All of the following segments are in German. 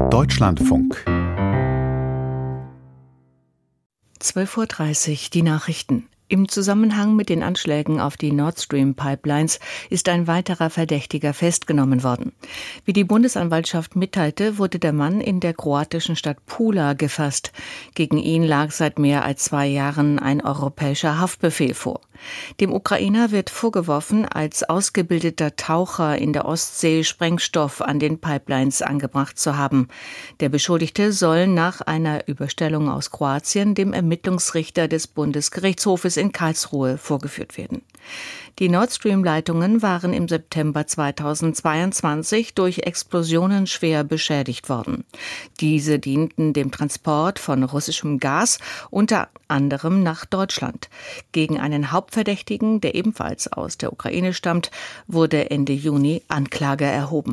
Deutschlandfunk 12:30 Uhr, die Nachrichten. Im Zusammenhang mit den Anschlägen auf die Nord Stream Pipelines ist ein weiterer Verdächtiger festgenommen worden. Wie die Bundesanwaltschaft mitteilte, wurde der Mann in der kroatischen Stadt Pula gefasst. Gegen ihn lag seit mehr als 2 Jahren ein europäischer Haftbefehl vor. Dem Ukrainer wird vorgeworfen, als ausgebildeter Taucher in der Ostsee Sprengstoff an den Pipelines angebracht zu haben. Der Beschuldigte soll nach einer Überstellung aus Kroatien dem Ermittlungsrichter des Bundesgerichtshofes in Karlsruhe vorgeführt werden. Die Nord Stream-Leitungen waren im September 2022 durch Explosionen schwer beschädigt worden. Diese dienten dem Transport von russischem Gas, unter anderem nach Deutschland. Gegen einen Hauptverdächtigen, der ebenfalls aus der Ukraine stammt, wurde Ende Juni Anklage erhoben.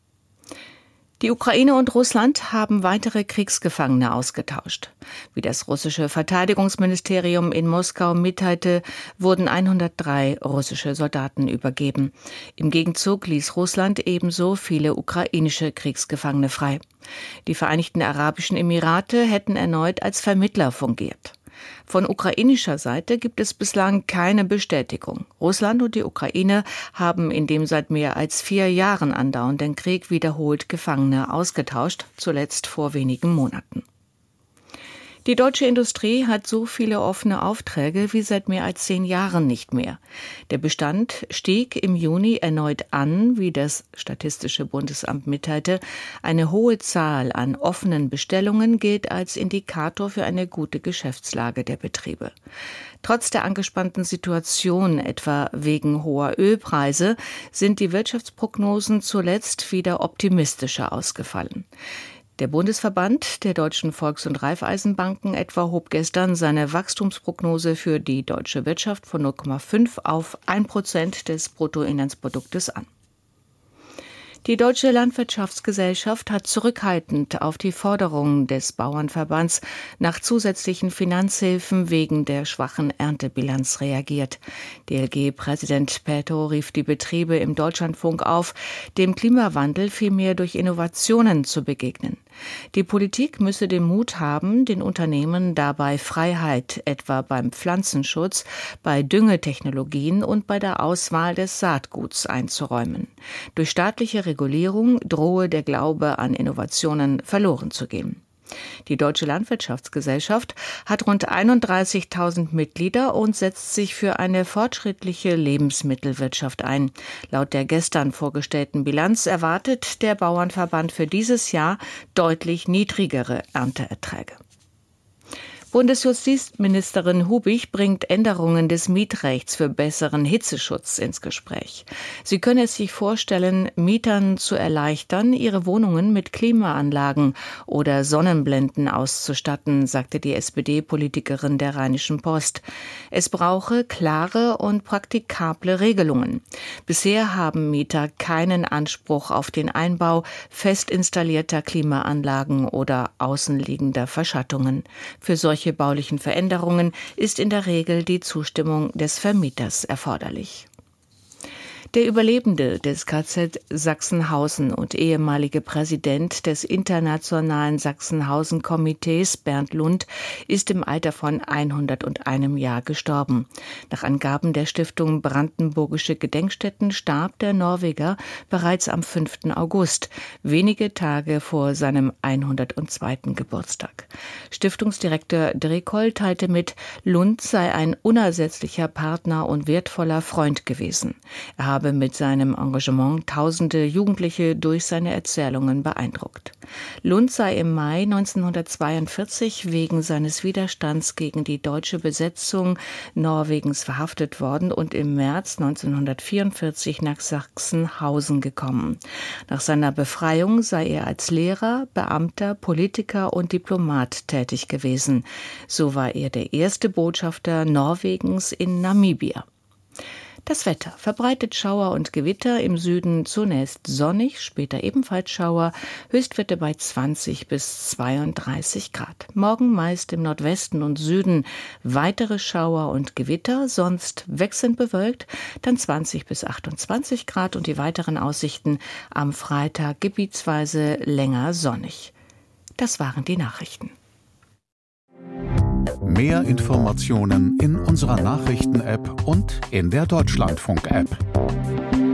Die Ukraine und Russland haben weitere Kriegsgefangene ausgetauscht. Wie das russische Verteidigungsministerium in Moskau mitteilte, wurden 103 russische Soldaten übergeben. Im Gegenzug ließ Russland ebenso viele ukrainische Kriegsgefangene frei. Die Vereinigten Arabischen Emirate hätten erneut als Vermittler fungiert. Von ukrainischer Seite gibt es bislang keine Bestätigung. Russland und die Ukraine haben in dem seit mehr als 4 Jahren andauernden Krieg wiederholt Gefangene ausgetauscht, zuletzt vor wenigen Monaten. Die deutsche Industrie hat so viele offene Aufträge wie seit mehr als 10 Jahren nicht mehr. Der Bestand stieg im Juni erneut an, wie das Statistische Bundesamt mitteilte. Eine hohe Zahl an offenen Bestellungen gilt als Indikator für eine gute Geschäftslage der Betriebe. Trotz der angespannten Situation, etwa wegen hoher Ölpreise, sind die Wirtschaftsprognosen zuletzt wieder optimistischer ausgefallen. Der Bundesverband der deutschen Volks- und Raiffeisenbanken etwa hob gestern seine Wachstumsprognose für die deutsche Wirtschaft von 0,5 auf 1% des Bruttoinlandsproduktes an. Die Deutsche Landwirtschaftsgesellschaft hat zurückhaltend auf die Forderungen des Bauernverbands nach zusätzlichen Finanzhilfen wegen der schwachen Erntebilanz reagiert. DLG-Präsident Peto rief die Betriebe im Deutschlandfunk auf, dem Klimawandel vielmehr durch Innovationen zu begegnen. Die Politik müsse den Mut haben, den Unternehmen dabei Freiheit, etwa beim Pflanzenschutz, bei Düngetechnologien und bei der Auswahl des Saatguts einzuräumen. Durch staatliche Regulierung drohe der Glaube an Innovationen verloren zu gehen. Die Deutsche Landwirtschaftsgesellschaft hat rund 31.000 Mitglieder und setzt sich für eine fortschrittliche Lebensmittelwirtschaft ein. Laut der gestern vorgestellten Bilanz erwartet der Bauernverband für dieses Jahr deutlich niedrigere Ernteerträge. Bundesjustizministerin Hubig bringt Änderungen des Mietrechts für besseren Hitzeschutz ins Gespräch. Sie könne es sich vorstellen, Mietern zu erleichtern, ihre Wohnungen mit Klimaanlagen oder Sonnenblenden auszustatten, sagte die SPD-Politikerin der Rheinischen Post. Es brauche klare und praktikable Regelungen. Bisher haben Mieter keinen Anspruch auf den Einbau fest installierter Klimaanlagen oder außenliegender Verschattungen. Für solche baulichen Veränderungen ist in der Regel die Zustimmung des Vermieters erforderlich. Der Überlebende des KZ Sachsenhausen und ehemalige Präsident des Internationalen Sachsenhausen-Komitees, Bernd Lund, ist im Alter von 101 Jahr gestorben. Nach Angaben der Stiftung Brandenburgische Gedenkstätten starb der Norweger bereits am 5. August, wenige Tage vor seinem 102. Geburtstag. Stiftungsdirektor Drekoll teilte mit, Lund sei ein unersetzlicher Partner und wertvoller Freund gewesen. Er habe mit seinem Engagement tausende Jugendliche durch seine Erzählungen beeindruckt. Lund sei im Mai 1942 wegen seines Widerstands gegen die deutsche Besetzung Norwegens verhaftet worden und im März 1944 nach Sachsenhausen gekommen. Nach seiner Befreiung sei er als Lehrer, Beamter, Politiker und Diplomat tätig gewesen. So war er der erste Botschafter Norwegens in Namibia. Das Wetter: verbreitet Schauer und Gewitter, im Süden zunächst sonnig, später ebenfalls Schauer, Höchstwerte bei 20 bis 32 Grad. Morgen meist im Nordwesten und Süden weitere Schauer und Gewitter, sonst wechselnd bewölkt, dann 20 bis 28 Grad und die weiteren Aussichten am Freitag gebietsweise länger sonnig. Das waren die Nachrichten. Mehr Informationen in unserer Nachrichten-App und in der Deutschlandfunk-App.